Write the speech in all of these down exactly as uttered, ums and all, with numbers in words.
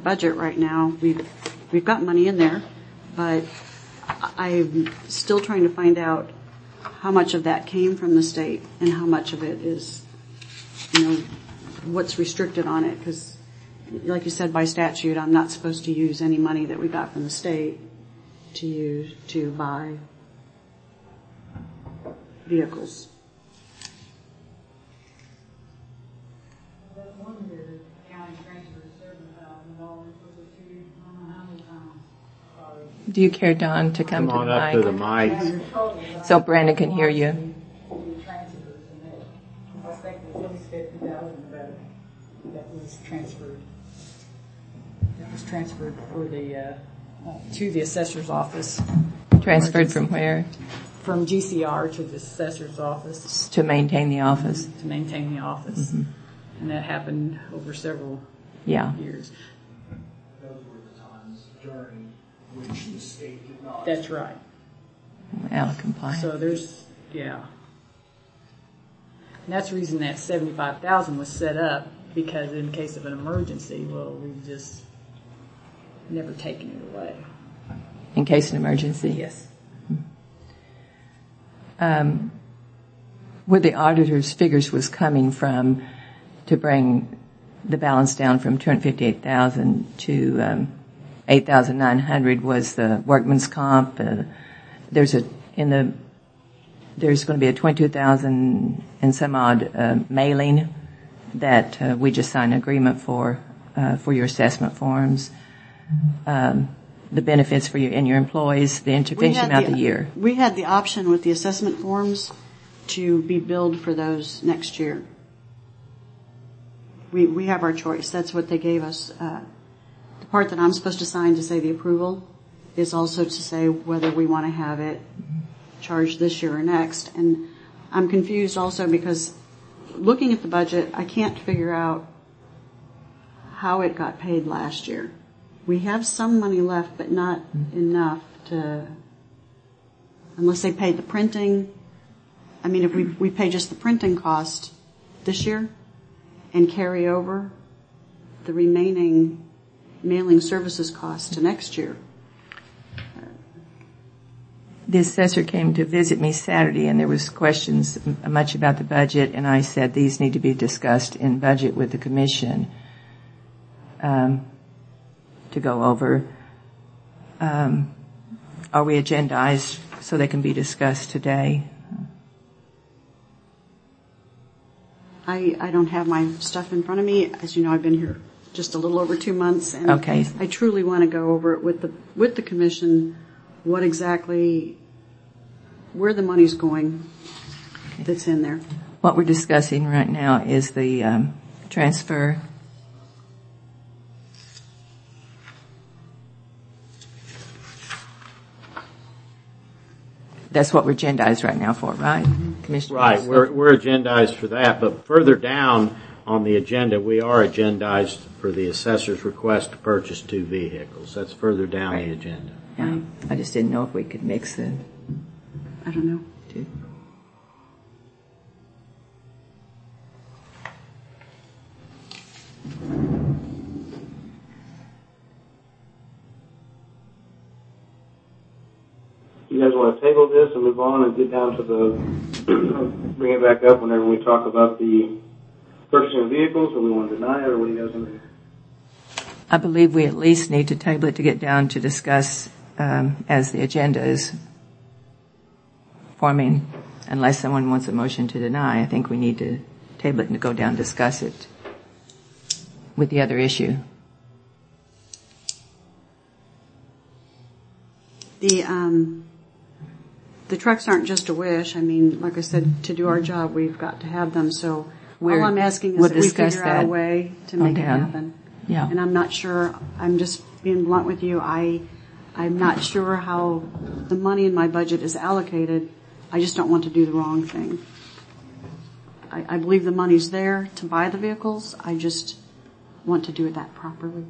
budget right now. We've, we've got money in there, but I'm still trying to find out how much of that came from the state and how much of it is, you know, what's restricted on it. Because, like you said, by statute, I'm not supposed to use any money that we got from the state to use to buy vehicles. That one year, the county transferred seven thousand dollars for the two, I don't know how many times. Do you care, Don, to come, Come on to the up mic? to the mic. So Brandon can hear you. Transfers and that, I think it was at least fifty thousand that, that was transferred. That was transferred for the, uh, uh, to the assessor's office. Transferred from where? From G C R to the assessor's office. To maintain the office. To maintain the office. Mm-hmm. And that happened over several yeah. years. Those were the times during which the state did not. That's right. Out of compliance. So there's, yeah. And that's the reason that seventy-five thousand was set up, because in case of an emergency, well, we've just never taken it away. In case of emergency? Yes. Um, where the auditor's figures was coming from to bring the balance down from two hundred fifty-eight thousand to um, eight thousand nine hundred was the workman's comp. Uh, there's a in the there's going to be a twenty-two thousand and some odd uh, mailing that uh, we just signed an agreement for uh, for your assessment forms. Um, the benefits for you and your employees, the intervention amount of the year. We had the option with the assessment forms to be billed for those next year. We we have our choice. That's what they gave us. Uh, the part that I'm supposed to sign to say the approval is also to say whether we want to have it charged this year or next. And I'm confused also because looking at the budget, I can't figure out how it got paid last year. We have some money left, but not mm-hmm. enough to, unless they paid the printing. I mean, if we, we pay just the printing cost this year and carry over the remaining mailing services cost to next year. The assessor came to visit me Saturday, and there was questions much about the budget, and I said these need to be discussed in budget with the commission. Um, to go over. Um, are we agendized so they can be discussed today? I, I don't have my stuff in front of me. As you know, I've been here just a little over two months, and okay. I truly want to go over it with the with the commission, what exactly, where the money's going okay. that's in there. What we're discussing right now is the um, transfer. That's what we're agendized right now for, right? Mm-hmm. Commissioner? Right, we're, we're agendized for that, but further down on the agenda, we are agendized for the assessor's request to purchase two vehicles. That's further down right. the agenda. Yeah, I just didn't know if we could mix the I don't know. two. You guys want to table this and move on and get down to the, bring it back up whenever we talk about the purchasing of vehicles, or we want to deny it, or what do you guys want to do? I believe we at least need to table it to get down to discuss um, as the agenda is forming, unless someone wants a motion to deny. I think we need to table it and go down and discuss it with the other issue. The um, the trucks aren't just a wish. I mean, like I said, to do our job, we've got to have them. So We're, all I'm asking is we'll that we figure that out a way to make it happen. Yeah. And I'm not sure, I'm just being blunt with you, I, I'm not sure how the money in my budget is allocated. I just don't want to do the wrong thing. I, I believe the money's there to buy the vehicles. I just want to do it that properly.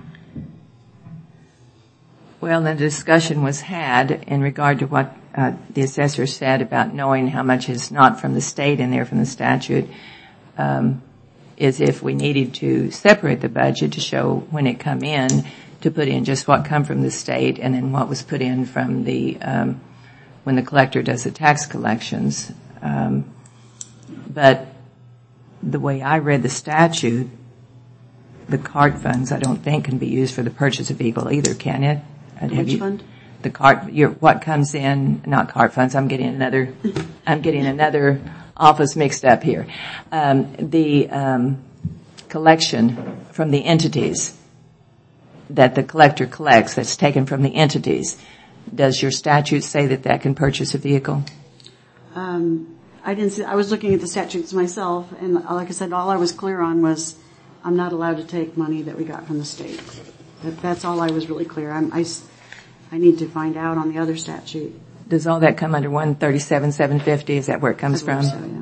Well, the discussion was had in regard to what uh, the assessor said about knowing how much is not from the state in there from the statute. Um, is if we needed to separate the budget to show when it come in, to put in just what come from the state and then what was put in from the, um, when the collector does the tax collections. Um, but the way I read the statute, the cart funds I don't think can be used for the purchase of vehicle either, can it? Have Which you, fund? The cart, your, what comes in, not cart funds, I'm getting another, I'm getting another office mixed up here. Um, the, um, collection from the entities that the collector collects, that's taken from the entities. Does your statute say that that can purchase a vehicle? Um, I didn't see, I was looking at the statutes myself, and like I said, all I was clear on was I'm not allowed to take money that we got from the state. That, that's all I was really clear. I'm, I, I need to find out on the other statute. Does all that come under one thirty-seven seven fifty? Is that where it comes I from? believe so, yeah.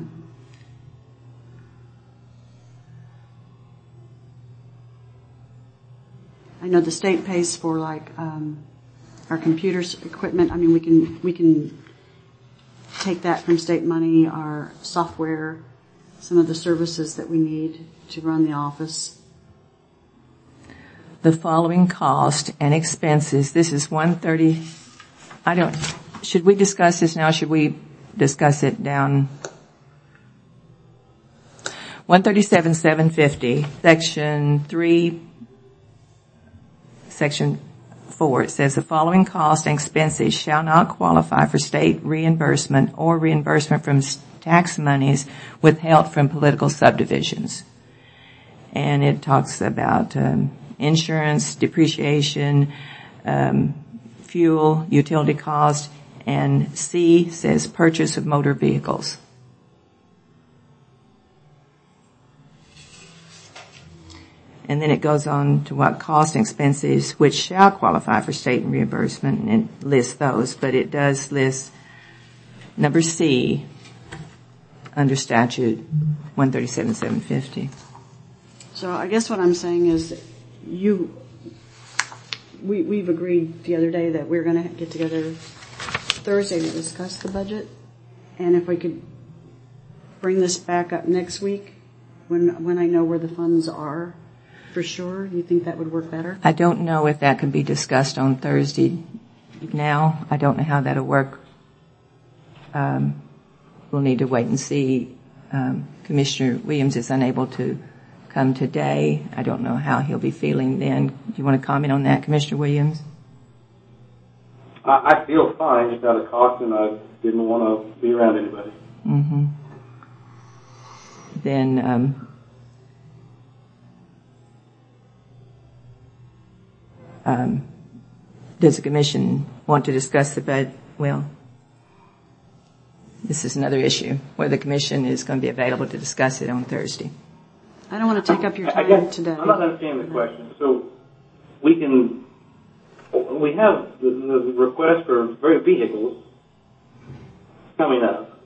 I know the state pays for like um, our computers equipment. I mean, we can we can take that from state money, our software, some of the services that we need to run the office. The following cost and expenses. This is one thirty. I don't. Should we discuss this now? Should we discuss it down? one thirty-seven seven fifty, section three. Section four, it says the following costs and expenses shall not qualify for state reimbursement or reimbursement from tax monies withheld from political subdivisions. And it talks about um, insurance, depreciation, um, fuel, utility cost, and C says purchase of motor vehicles. And then it goes on to what cost and expenses which shall qualify for state reimbursement, and it lists those, but it does list number C under statute one thirty-seven seven fifty. So I guess what I'm saying is you, we, we've agreed the other day that we're going to get together Thursday to discuss the budget. And if we could bring this back up next week when, when I know where the funds are, for sure, you think that would work better? I don't know if that can be discussed on Thursday now. I don't know how that'll work. Um, we'll need to wait and see. Um, Commissioner Williams is unable to come today. I don't know how he'll be feeling then. Do you want to comment on that, Commissioner Williams? I, I feel fine, just out of caution. I didn't want to be around anybody. Mm-hmm. Then, um, Um, does the commission want to discuss the bud? Well, this is another issue where the commission is going to be available to discuss it on Thursday. I don't want to take up your I time guess today. I'm not understanding the question. So we can, we have the, the request for vehicles coming up.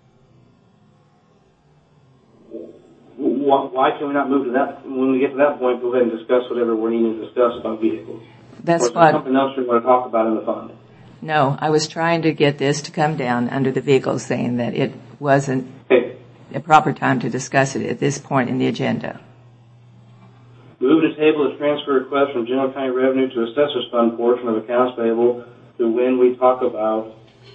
Why can we not move to that? When we get to that point, go ahead and discuss whatever we're needing to discuss about vehicles. That's or is there what. Something else you want to talk about in the fund? No, I was trying to get this to come down under the vehicles, saying that it wasn't Okay. a proper time to discuss it at this point in the agenda. Move to table a transfer request from general county revenue to assessor's fund portion of accounts payable to when we talk about.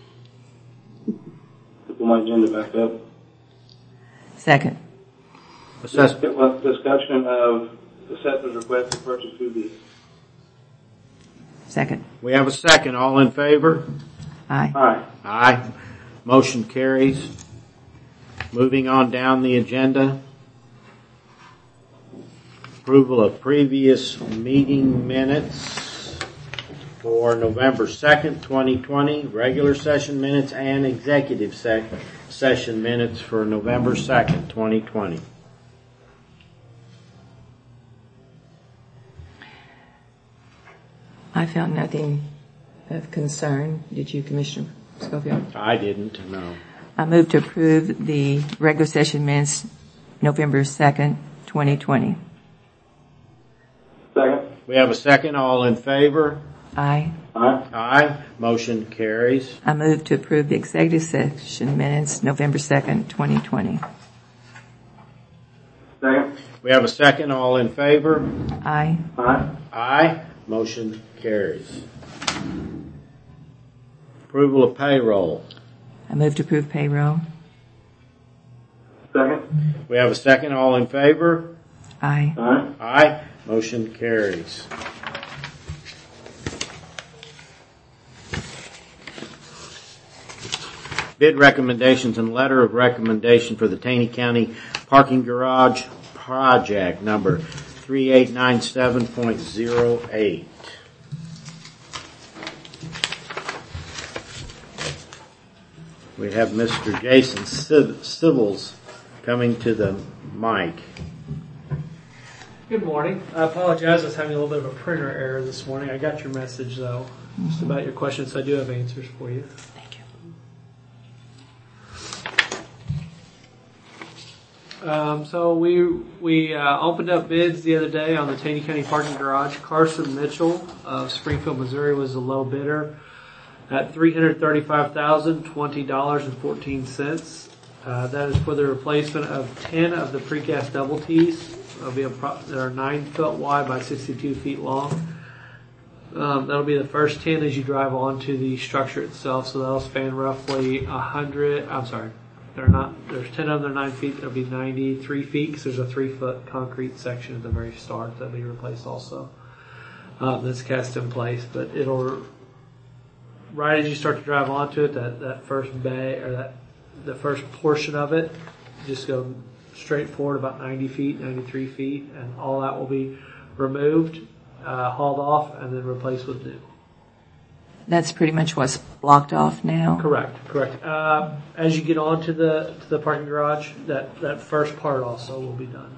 Put my agenda back up. Second. Assess- Discussion of assessor's request to purchase two vehicles. Second. We have a second. All in favor? Aye. Aye. Aye. Motion carries. Moving on down the agenda. Approval of previous meeting minutes for November second, twenty twenty, regular session minutes, and executive sec- session minutes for November second, twenty twenty. I found nothing of concern. Did you, Commissioner Schofield? I didn't, no. I move to approve the regular session minutes November second, twenty twenty. Second. We have a second. All in favor? Aye. Aye. Aye. Motion carries. I move to approve the executive session minutes November second, twenty twenty. Second. We have a second. All in favor? Aye. Aye. Aye. Motion carries. Approval of payroll. I move to approve payroll. Second. We have a second. All in favor? Aye. Aye. Aye. Motion carries. Bid recommendations and letter of recommendation for the Taney County Parking Garage Project number three eight nine seven point zero eight. We have Mister Jason Civils coming to the mic. Good morning. I apologize. I was having a little bit of a printer error this morning. I got your message, though, just about your questions. So I do have answers for you. Thank you. Um, so we we uh, opened up bids the other day on the Taney County Parking Garage. Carson Mitchell of Springfield, Missouri was the low bidder at three hundred thirty-five thousand twenty dollars and fourteen cents. Uh, that is for the replacement of ten of the precast double T's. That'll be a pro- that are nine foot wide by sixty-two feet long. Um, that'll be the first ten as you drive onto the structure itself. So that'll span roughly a hundred. I'm sorry, they're not. There's ten of them. They're nine feet. That'll be ninety-three feet because there's a three foot concrete section at the very start that'll be replaced also. Um, that's cast in place, but it'll right as you start to drive onto it, that that first bay or that the first portion of it, just go straight forward about ninety feet, ninety-three feet, and all that will be removed, uh, hauled off, and then replaced with new. That's pretty much what's blocked off now? Correct, correct. Uh, as you get onto the to the parking garage, that, that first part also will be done.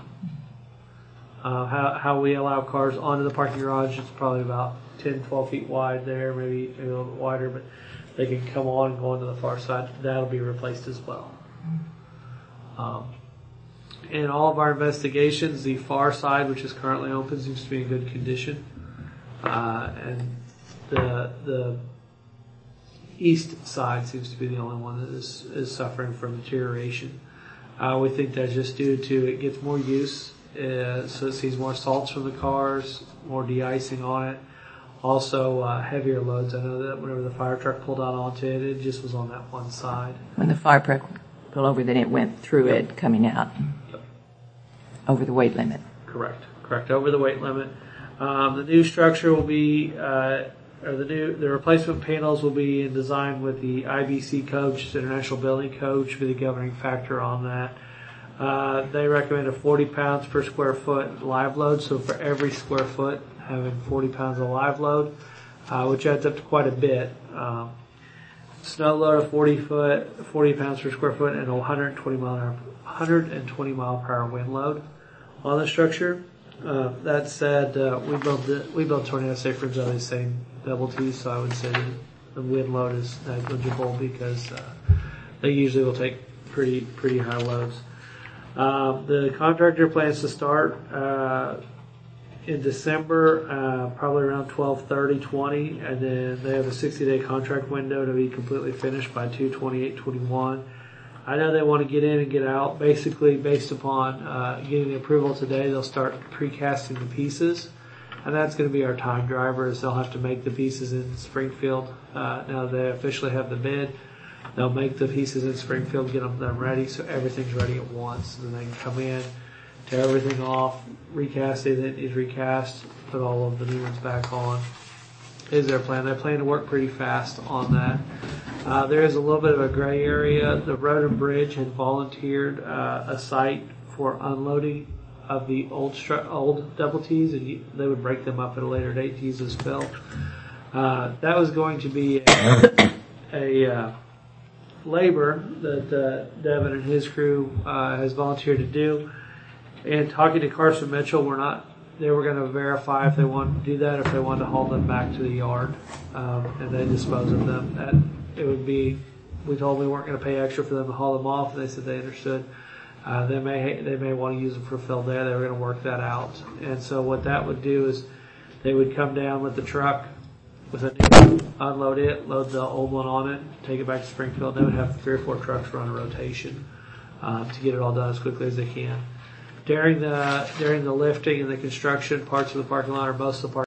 Uh, how how we allow cars onto the parking garage is probably about ten, twelve feet wide there, maybe, maybe a little bit wider, but they can come on and go onto the far side. That'll be replaced as well. Um, In all of our investigations, the far side, which is currently open, seems to be in good condition, uh, and the the east side seems to be the only one that is, is suffering from deterioration. Uh, we think that's just due to it gets more use, uh, so it sees more salts from the cars, more de-icing on it, also uh, heavier loads. I know that whenever the fire truck pulled out onto it, it just was on that one side. When the fire truck pulled over, then it went through it coming out. Over the weight limit. Correct. Correct. Over the weight limit. Um, the new structure will be, uh, or the new, the replacement panels will be in design with the I B C code, which is International Building Code, should be the governing factor on that. Uh, they recommend a forty pounds per square foot live load, so for every square foot having forty pounds of live load, uh, which adds up to quite a bit. Um, snow load of forty foot, forty pounds per square foot, and a one hundred twenty mile an hour, one hundred twenty mile per hour wind load on the structure. Uh, that said, uh, we built the, we built tornado safe rooms out of the same double T's, so I would say the, the wind load is negligible because uh, they usually will take pretty pretty high loads. Uh, the contractor plans to start uh, in December, uh, probably around twelve thirty twenty, and then they have a sixty day contract window to be completely finished by two twenty-eight twenty-one. I know they want to get in and get out. Basically, based upon uh, getting the approval today, they'll start precasting the pieces, and that's going to be our time driver. Is they'll have to make the pieces in Springfield. Uh, now they officially have the bid. They'll make the pieces in Springfield, get them, them ready, so everything's ready at once. And then they can come in, tear everything off, recast it. It is recast, put all of the new ones back on. Is their plan. They plan to work pretty fast on that. Uh, there is a little bit of a gray area. The Road and Bridge had volunteered uh, a site for unloading of the old stru- old double T's, and you, they would break them up at a later date to use as fill. Uh, that was going to be a, a uh, labor that uh, Devin and his crew uh, has volunteered to do. And talking to Carson Mitchell, we're not. They were going to verify if they wanted to do that, if they wanted to haul them back to the yard, um, and they dispose of them. That it would be. We told them we weren't going to pay extra for them to haul them off, and they said they understood. Uh, they may they may want to use them for fill there. They were going to work that out, and so what that would do is they would come down with the truck with a new, unload it, load the old one on it, take it back to Springfield. They would have three or four trucks run a rotation um, to get it all done as quickly as they can. during the during the lifting and the construction, parts of the parking lot or most of the parking